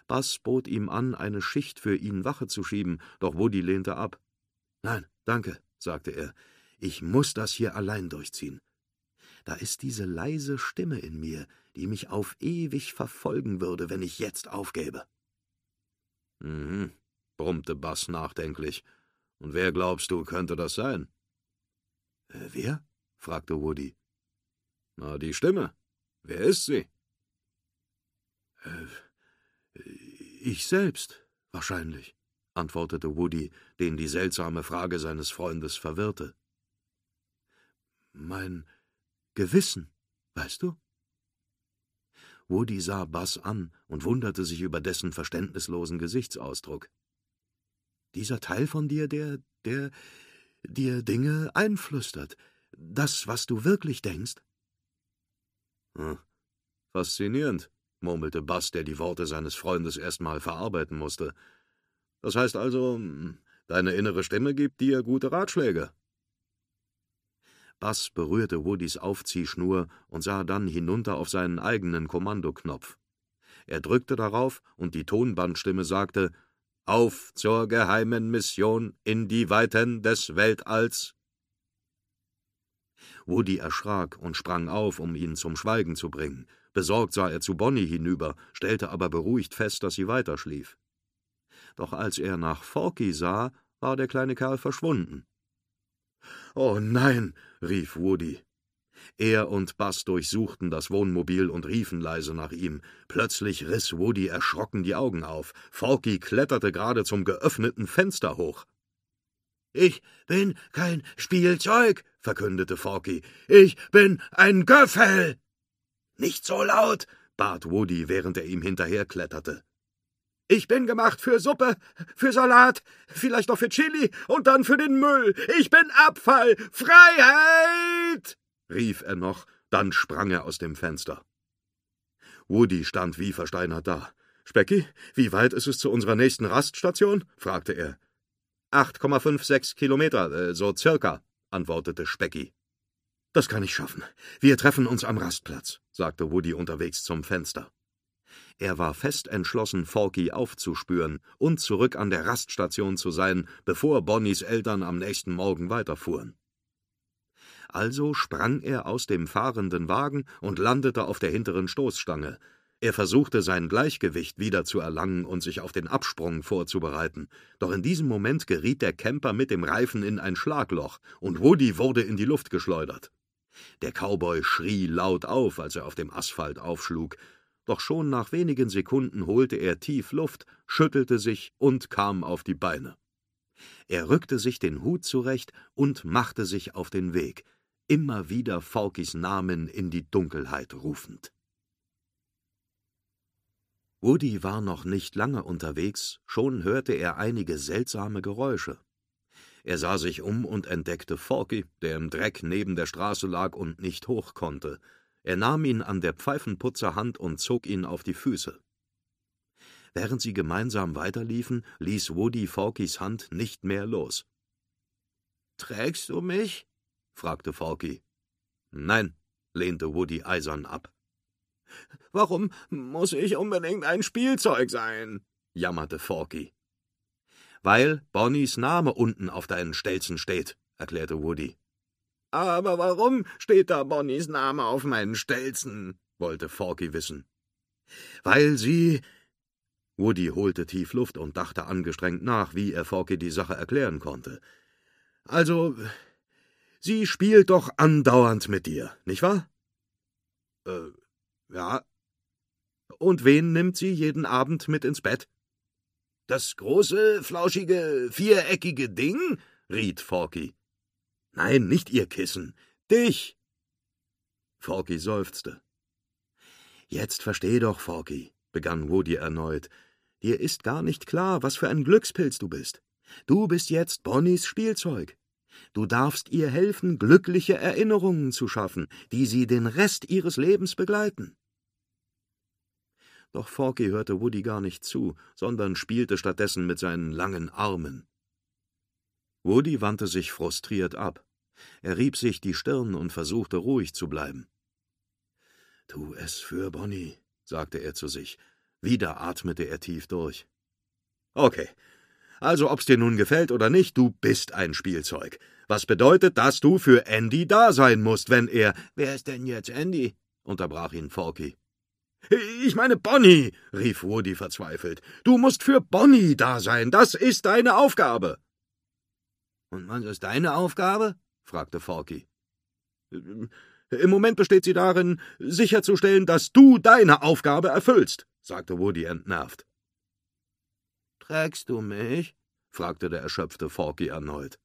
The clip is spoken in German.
Buzz bot ihm an, eine Schicht für ihn Wache zu schieben, doch Woody lehnte ab. »Nein, danke«, sagte er, »ich muss das hier allein durchziehen. Da ist diese leise Stimme in mir, die mich auf ewig verfolgen würde, wenn ich jetzt aufgäbe.« »Mhm«, brummte Buzz nachdenklich. »Und wer, glaubst du, könnte das sein?« »Wer?« fragte Woody. »Na, die Stimme. Wer ist sie?« »Ich selbst, wahrscheinlich«, antwortete Woody, den die seltsame Frage seines Freundes verwirrte. »Mein Gewissen, weißt du?« Woody sah Buzz an und wunderte sich über dessen verständnislosen Gesichtsausdruck. »Dieser Teil von dir, der dir Dinge einflüstert. Das, was du wirklich denkst?« »Faszinierend«, murmelte Buzz, der die Worte seines Freundes erst mal verarbeiten musste. »Das heißt also, deine innere Stimme gibt dir gute Ratschläge?« Buzz berührte Woodys Aufziehschnur und sah dann hinunter auf seinen eigenen Kommandoknopf. Er drückte darauf, und die Tonbandstimme sagte: »Auf zur geheimen Mission in die Weiten des Weltalls.« Woody erschrak und sprang auf, um ihn zum Schweigen zu bringen. Besorgt sah er zu Bonnie hinüber, stellte aber beruhigt fest, dass sie weiterschlief. Doch als er nach Forky sah, war der kleine Kerl verschwunden. »Oh nein«, rief Woody. Er und Buzz durchsuchten das Wohnmobil und riefen leise nach ihm. Plötzlich riss Woody erschrocken die Augen auf. Forky kletterte gerade zum geöffneten Fenster hoch. »Ich bin kein Spielzeug«, verkündete Forky. »Ich bin ein Göffel!« »Nicht so laut«, bat Woody, während er ihm hinterherkletterte. »Ich bin gemacht für Suppe, für Salat, vielleicht noch für Chili und dann für den Müll. Ich bin Abfall! Freiheit!« rief er noch, dann sprang er aus dem Fenster. Woody stand wie versteinert da. »Specky, wie weit ist es zu unserer nächsten Raststation?« fragte er. 8,56 Kilometer, so circa«, antwortete Specky. »Das kann ich schaffen. Wir treffen uns am Rastplatz«, sagte Woody unterwegs zum Fenster. Er war fest entschlossen, Forky aufzuspüren und zurück an der Raststation zu sein, bevor Bonnies Eltern am nächsten Morgen weiterfuhren. Also sprang er aus dem fahrenden Wagen und landete auf der hinteren Stoßstange. Er versuchte, sein Gleichgewicht wieder zu erlangen und sich auf den Absprung vorzubereiten. Doch in diesem Moment geriet der Camper mit dem Reifen in ein Schlagloch und Woody wurde in die Luft geschleudert. Der Cowboy schrie laut auf, als er auf dem Asphalt aufschlug. Doch schon nach wenigen Sekunden holte er tief Luft, schüttelte sich und kam auf die Beine. Er rückte sich den Hut zurecht und machte sich auf den Weg, immer wieder Forkys Namen in die Dunkelheit rufend. Woody war noch nicht lange unterwegs, schon hörte er einige seltsame Geräusche. Er sah sich um und entdeckte Forky, der im Dreck neben der Straße lag und nicht hoch konnte. Er nahm ihn an der Pfeifenputzerhand und zog ihn auf die Füße. Während sie gemeinsam weiterliefen, ließ Woody Forkys Hand nicht mehr los. »Trägst du mich?« fragte Forky. »Nein«, lehnte Woody eisern ab. »Warum muss ich unbedingt ein Spielzeug sein?« jammerte Forky. »Weil Bonnies Name unten auf deinen Stelzen steht«, erklärte Woody. »Aber warum steht da Bonnies Name auf meinen Stelzen?« wollte Forky wissen. »Weil sie...« Woody holte tief Luft und dachte angestrengt nach, wie er Forky die Sache erklären konnte. »Also, sie spielt doch andauernd mit dir, nicht wahr?« »Ja.« »Und wen nimmt sie jeden Abend mit ins Bett?« »Das große, flauschige, viereckige Ding?« riet Forky. »Nein, nicht ihr Kissen. Dich!« Forky seufzte. »Jetzt versteh doch, Forky«, begann Woody erneut. »Dir ist gar nicht klar, was für ein Glückspilz du bist. Du bist jetzt Bonnies Spielzeug. Du darfst ihr helfen, glückliche Erinnerungen zu schaffen, die sie den Rest ihres Lebens begleiten.« Doch Forky hörte Woody gar nicht zu, sondern spielte stattdessen mit seinen langen Armen. Woody wandte sich frustriert ab. Er rieb sich die Stirn und versuchte, ruhig zu bleiben. »Tu es für Bonnie«, sagte er zu sich. Wieder atmete er tief durch. »Okay, also ob's dir nun gefällt oder nicht, du bist ein Spielzeug. Was bedeutet, dass du für Andy da sein musst, wenn er...« »Wer ist denn jetzt Andy?« unterbrach ihn Forky. »Ich meine Bonnie«, rief Woody verzweifelt. »Du musst für Bonnie da sein, das ist deine Aufgabe.« »Und was ist deine Aufgabe?« fragte Forky. »Im Moment besteht sie darin, sicherzustellen, dass du deine Aufgabe erfüllst«, sagte Woody entnervt. »Trägst du mich?« fragte der erschöpfte Forky erneut.